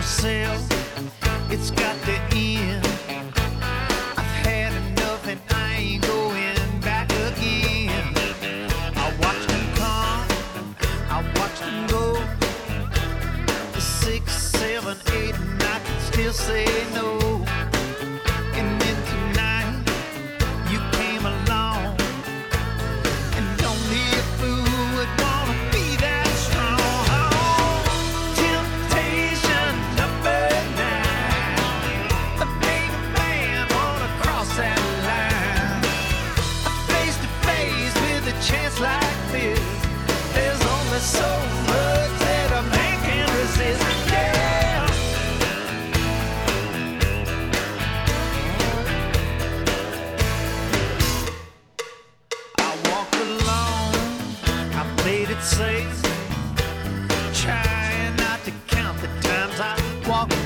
myself, it's got to end. I've had enough and I ain't going back again. I watched them come, I watched them go. 6, 7, 8, and I can still say no. And then tonight you came along, and only a fool would wanna be that strong. Temptation number 9. A baby man wanna cross that line. Face to face with a chance like this, there's only so much that a man can resist. Yeah. I walked alone, I played it safe, trying not to count the times I walked